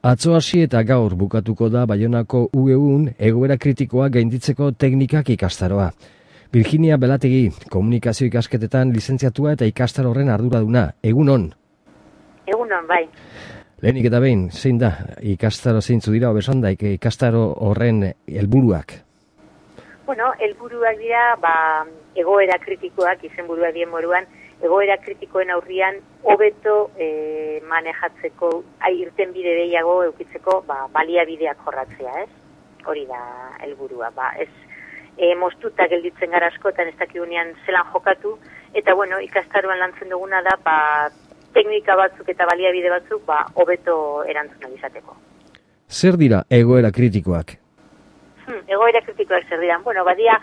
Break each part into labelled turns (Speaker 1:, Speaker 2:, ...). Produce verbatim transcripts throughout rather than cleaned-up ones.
Speaker 1: Atzo hasi eta gaur bukatuko da Baionako U E Un egoera kritikoa gainditzeko teknikak ikastaroa. Virginia Belategi, komunikazio ikasketetan lizentziatua eta ikastaro horren arduraduna. Egunon?
Speaker 2: Egunon, bai.
Speaker 1: Lehenik eta behin, zein da, ikastaro zeintzu dira, obesan da, ikastaro horren helburuak?
Speaker 2: Bueno, helburuak dira, ba, egoera kritikoak, izenburua dien moruan, egoera kritikoen aurrian hobeto e, manejatzeko, irten bide gehiago eukitzeko, ba, baliabideak jorratzea, ez? Hori da helburua, ba, ez e, moztuta gelditzen gara askotan ez dakigunean zelan jokatu, eta bueno, ikastaroan lantzen duguna da, ba, teknika batzuk eta baliabide batzuk, ba, hobeto erantzuna izateko.
Speaker 1: Zer dira egoera kritikoak?
Speaker 2: Hmm, egoera kritikoak zer dira? Bueno, badia,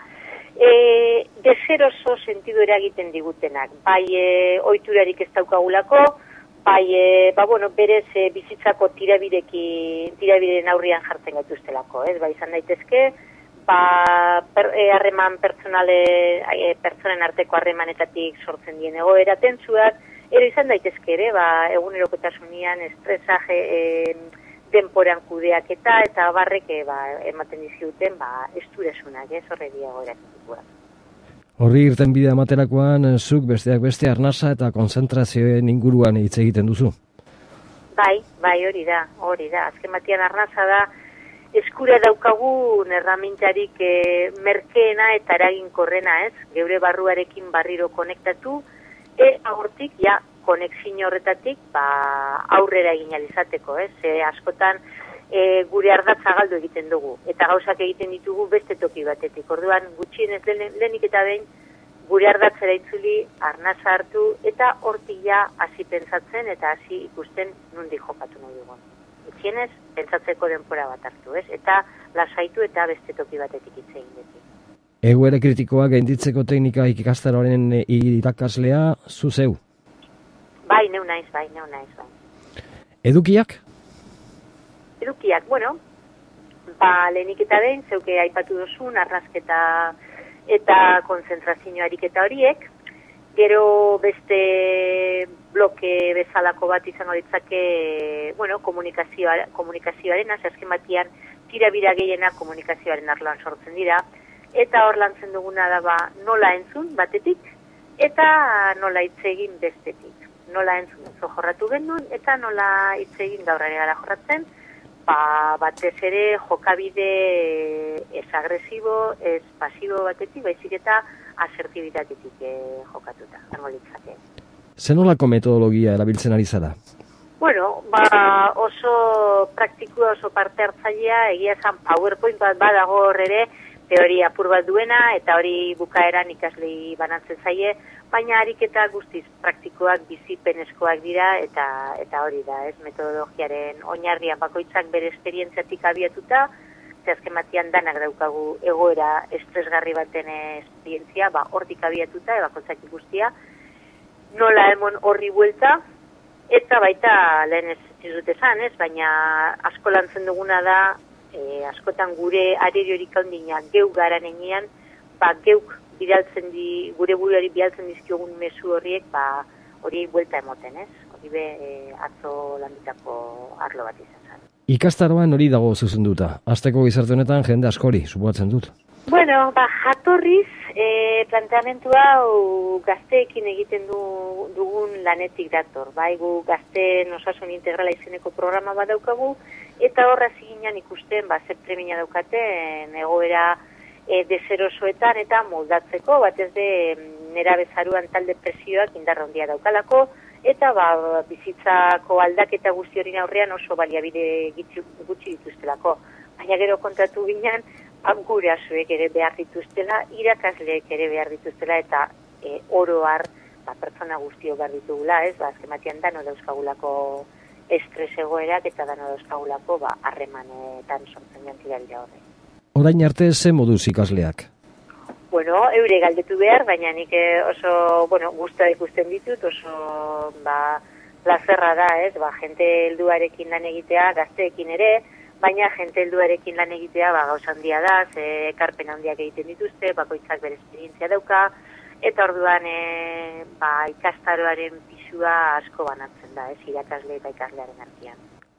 Speaker 2: E, deseroso sentidu eragiten digutenak, bai e, oiturarik ez daukagulako, bai e, ba, bueno, berez e, bizitzako tirabideki, tirabideen aurrian jartzen gaituztelako, ez? Ba, izan daitezke, ba, per, e, harreman pertsonale, e, pertsonen arteko harremanetatik sortzen dien egoera tentsuak, ero izan daitezke ere, ba, egunerokotasunean estresaje, e, denporan kudeak eta eta barrek e, ba, ematen dizuten ba, esturasunak, ez horre diagoerak dituak.
Speaker 1: Horri irten bidea ematerakoan, zuk besteak beste arnasa eta konzentrazioen inguruan hitz egiten duzu?
Speaker 2: Bai, bai, hori da, hori da. Azken batean arnasa da, eskura daukagun erramintarik e, merkeena eta eraginkorrena, ez? Geure barruarekin barriro konektatu, e agortik, ja, konexio horretatik ba, aurrera egin alizateko, ez? E, askotan e, gure ardatza galdu egiten dugu, eta gauzak egiten ditugu beste toki batetik. Orduan, gutxienez lehenik eta behin, gure ardatzera itzuli, arnasa hartu, eta hortik ja hasi pentsatzen eta hasi ikusten nundi jokatu nahi dugu. Gutxienez, pentsatzeko denbora bat hartu, ez? Eta lasaitu eta beste toki batetik hitz egin beti.
Speaker 1: Egoera kritikoa gainditzeko teknika ikastaroaren irakaslea zu zeu?
Speaker 2: Bai, neu naiz, bai, neu naiz, bai.
Speaker 1: Edukiak?
Speaker 2: Edukiak, bueno, ba, lehenik eta behin, zeuke aipatu duzun, arnasketa eta konzentrazio ariketa horiek, gero beste bloke bezalako bat izango ditzake, bueno, komunikazioa, komunikazioaren, azken batian, tirabira gehienak komunikazioaren arloan sortzen dira, eta hor lantzen duguna da, ba, nola entzun batetik, eta nola hitz egin bestetik. Nola entzun oso jorratu genuen, eta nola hitz egin gaurare gara jorratzen, ba, batez ere jokabide ez agresibo, ez pasibo batetik, baizik eta asertibitatetik eh, jokatuta, zango litzake.
Speaker 1: Zenolako metodologia erabiltzen ari zara?
Speaker 2: Bueno, ba, oso praktikua, oso parte hartzailea, egia esan PowerPoint bat badago hor ere, teoria apur bat duena, eta hori bukaeran ikaslei banatzen zaie, baina ariketa guztiz praktikoak, bizipenezkoak dira, eta eta hori da, ez, metodologiaren oinarrian bakoitzak bere esperientziatik abiatuta, ze azken batean danak daukagu egoera estresgarri baten esperientzia, ba, hortik abiatuta, bakoitzak ikustia, nola emon horri buelta, eta baita lehen ez dut esan, ez, baina asko lantzen duguna da, e, askotan gure areriorik handina geu garan enean, ba, geuk bidaltzen di, gure buruari bidaltzen dizkiogun mezu horiek, ba, hori buelta emoten, ez? Hori be, e, atzo landitako arlo bat izan zen.
Speaker 1: Ikastaroan hori dago zuzenduta. Azteko gizarte honetan jende askori, supoatzen dut.
Speaker 2: Bueno, ba, jatorriz, e, planteamentu hau gazteekin egiten du, dugun lanetik dator. Bai, gu gazteen osasun integrala izeneko programa bat daukagu, eta horra ziginan ikusten, ba, zer premia daukaten egoera E, deserosoetan eta moldatzeko, batez de nera bezaruan talde presioak indarra handia daukalako, eta ba, bizitzako aldaketa guzti horien aurrean oso baliabide gutxi, gutxi dituztelako. Baina gero kontratu ginen, gurasoek ere behar dituztela, irakasleek ere behar dituztela, eta e, oro har, ba, pertsona guztio behar ditugula, ez, ba, azken batean dano dauzkagulako estres egoerak, eta dano dauzkagulako, ba, harremanetan sortzen jantzira dira horre.
Speaker 1: Orain arte ze moduz ikasleak?
Speaker 2: Bueno, eure galdetu behar, baina nik oso, bueno, guztua ikusten ditut, oso, ba, plazerra da, ez, ba, jente helduarekin lan egitea, gazteekin ere, baina jente helduarekin lan egitea, ba, gauz handia da, ze ekarpen handiak egiten dituzte, bakoitzak bere esperientzia dauka, eta orduan, e, ba, ikastaroaren pisua asko banatzen da, ez, irakasle eta ikaslearen artean.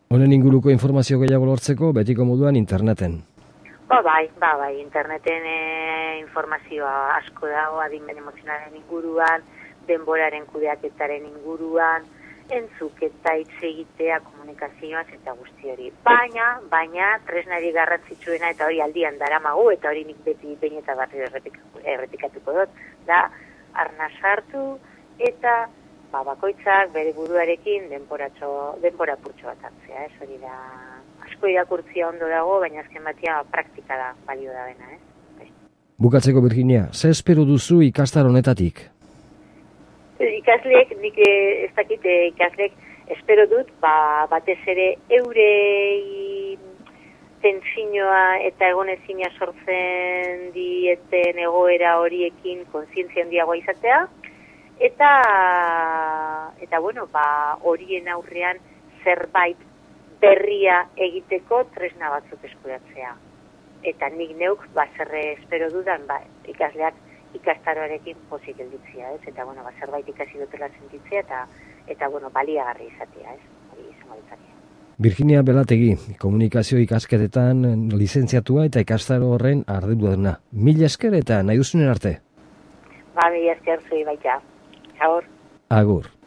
Speaker 1: Honen inguruko informazio gehiago lortzeko betiko moduan interneten.
Speaker 2: Ba bai, ba bai, interneten e, informazioa asko dago, adimen emozionalen inguruan, denboraren kudeaketaren inguruan, entzuketa, hitz egitea, komunikazioaz eta guzti hori. Baina, baina, tresnari garrantzitsuena eta hori aldian daramagu, eta hori nik beti behin eta barri errepikatuko dut, da, arna sartu eta ba, bakoitzak bere buruarekin denporatxo, denpora purtxo bat hartzea, ez hori da, asko irakurtzia ondo dago, baina azken batia praktika da, balio da bena, ez? Bai.
Speaker 1: Bukatzeko, Virginia, ze espero duzu ikastar honetatik?
Speaker 2: Ikasleek, nik ez dakit ikasleek, espero dut, ba, batez ere eurei tentsinoa eta egonezina sortzen dieten egoera horiekin kontzientzia handiagoa izatea, eta, eta bueno, ba, horien aurrean zerbait berria egiteko tresna batzuk eskuratzea. Eta nik neuk, ba, zerre espero dudan, ba, ikasleak ikastaroarekin pozik gelditzea, ez? Eta, bueno, ba, zerbait ikasi dutela sentitzea, eta, eta bueno, baliagarri izatea, ez? Hori izango ditzatea.
Speaker 1: Virginia Belategi, komunikazio ikasketetan lizentziatua eta ikastaro horren arduraduna. Mila esker eta nahi duzunen arte.
Speaker 2: Ba, mila esker zui baita. Agur.
Speaker 1: Agur.